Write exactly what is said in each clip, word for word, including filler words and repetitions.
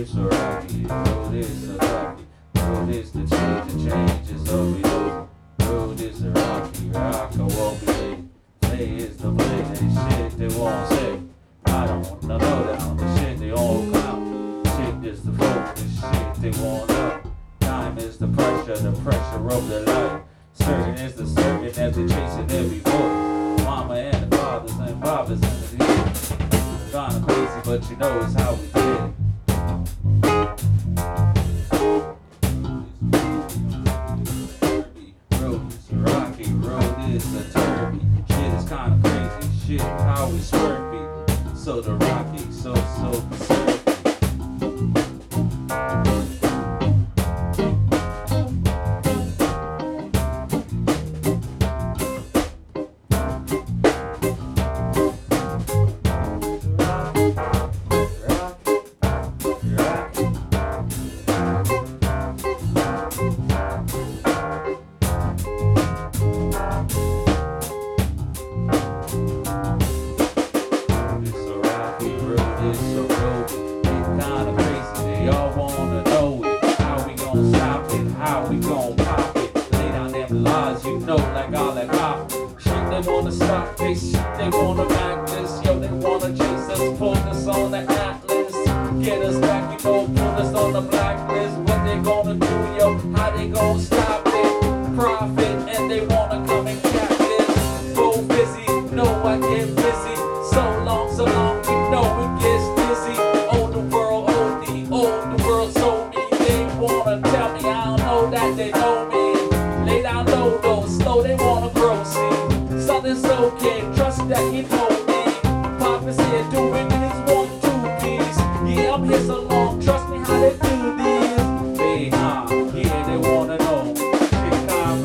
is so rocky, road is so rocky, road is the change, the change is all we do. Road is a rocky, rock, I won't be late. Play is the play, they shit they won't say. I don't wanna know down, the shit they all clown. Shit is the folk, the shit they won't know. Time is the pressure, the pressure of the life. Certain is the serving as they chasing every boy. Mama and the fathers and fathers and the kids. Kinda crazy, but you know it's how we did it. Road is a rocky, road is a turkey. Shit is kinda crazy, shit how we swervy. So the rocky, so so surfy. How we gon' pop it? Lay down them laws, you know, like all that pop. Shit, they wanna stop this shit, they wanna back this. Yo, they wanna chase us, pull us on the atlas. Get us back, you know, put us on the blacklist. What they gonna do, yo? How they gonna stop it? Profit, and they wanna come and cap this. Go busy, know I get busy. So long, so long, you know it gets dizzy. Oh, the world, oh, the, oh, the world told me. They wanna tell me I don't know that they know me. Lay down low, though, slow, they wanna grow, see. Something's okay, trust that he told me. Papa's here doing his one, two, piece. Yeah, I'm here so long, trust me how they do this. Hey, nah, yeah, they wanna know. Shit kinda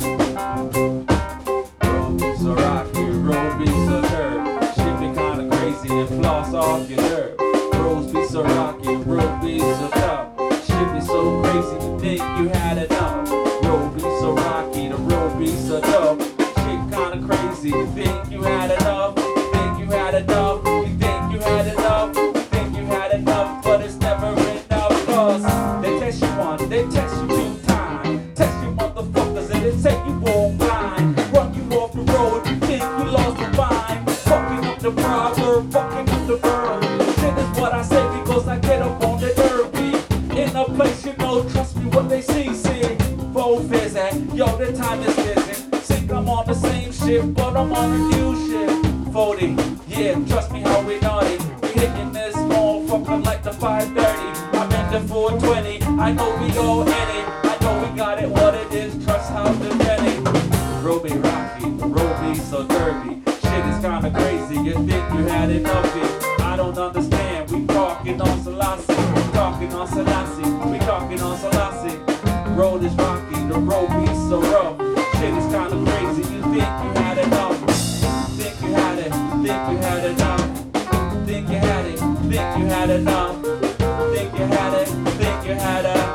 crazy. Road be so rocky, road be so curvy. Shit be kinda crazy and floss off your nerve. Roads be so rocky, road be so tough. Shit be so crazy, you think you had enough. Road be so rocky, the road be so tough. Shit kinda crazy, you think you had enough. You think you had enough, you think you had enough. You think you had enough, but it's never enough. Cause they test you once, they test you two times. Test you motherfuckers and they take you all blind. Run you off the road, you think you lost your mind. Fucking up the proverb, fucking up the verb. This is what I say because I get up on the derby. In a place you know, trust me what they see, see. Both is at, yo, the time is busy. Think I'm on the same shit, but I'm on a new shit. forty, yeah, trust me how we naughty. We hitting this motherfucker like the five thirty. I'm in the four twenty, I know we go any. I know we got it, what it is, trust how the penny. Road be rocky, road be so derby. Shit is kinda crazy, you think you had enough of it. I don't understand, we talking on Selassie. We talking on Selassie, we talking on Selassie. Road is rocky, the road be so rough. Shit is kinda crazy, you think you had enough. Think you had it, think you had enough. Think you had it, think you had enough. Think you had it, think you had enough.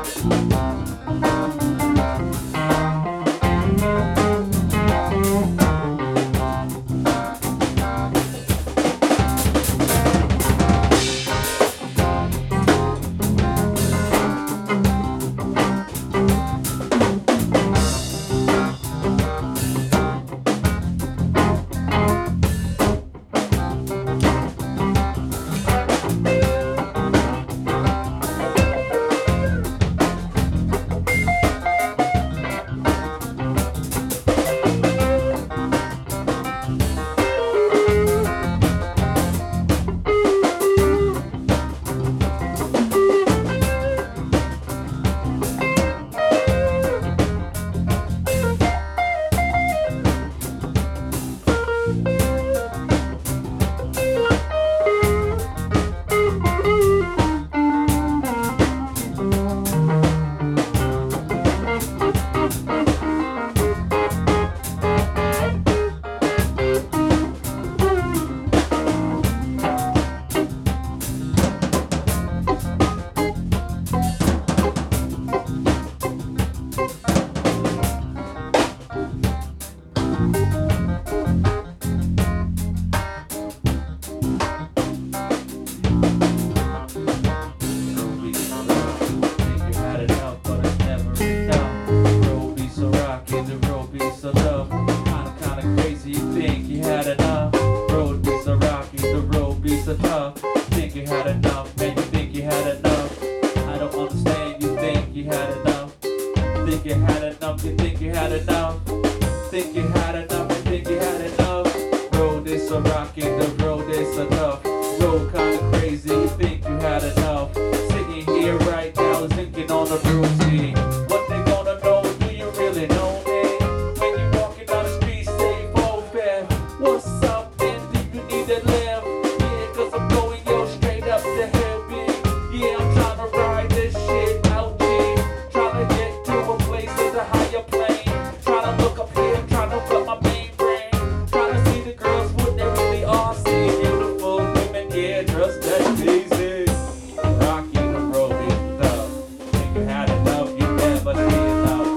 you had enough. Think you had enough, you think you had enough. Think you had enough, you think you had enough. Road is so rocky, the road is so tough. Road kinda crazy, you think you had enough. Sitting here right now, thinking on the routine. What they gonna know, do you really know me? When you walking down the street, say, oh, fair. What's up, man, do you need to live? Yeah, cause I'm going, yo, straight up the hill, big. Yeah, I'm trying to ride this shit out, G. Trying to get to a place with a higher plane. Trying to look up here, trying to put my main brain. Trying to see the girls, what they really are. See beautiful women, yeah, just that easy. Rocky the road is tough. Think you had enough, you never see enough.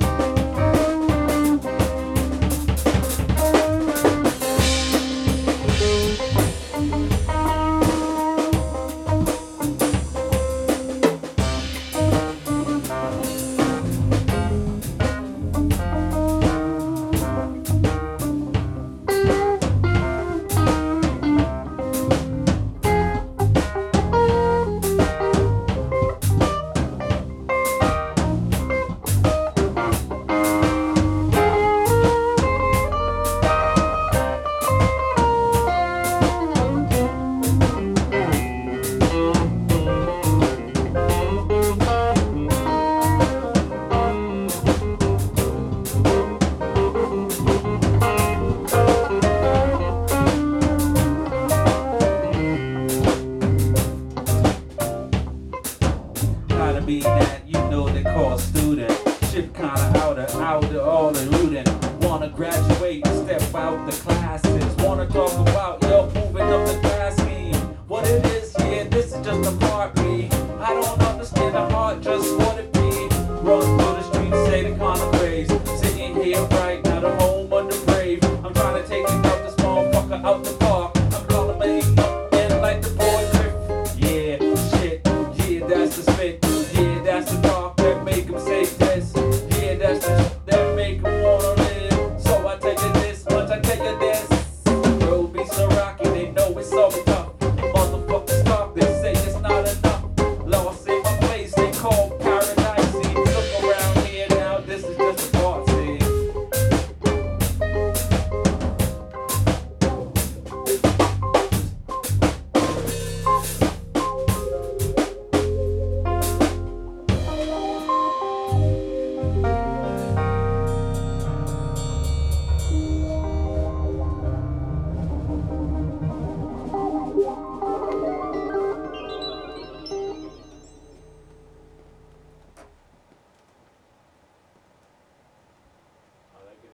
Gotta be that, you know they call student. Shit kinda outer, outer, all the rootin'. Wanna graduate, step out the classes. Wanna talk about, yo, moving up the class scheme. What it is, yeah, this is just a part me. I don't understand the heart, just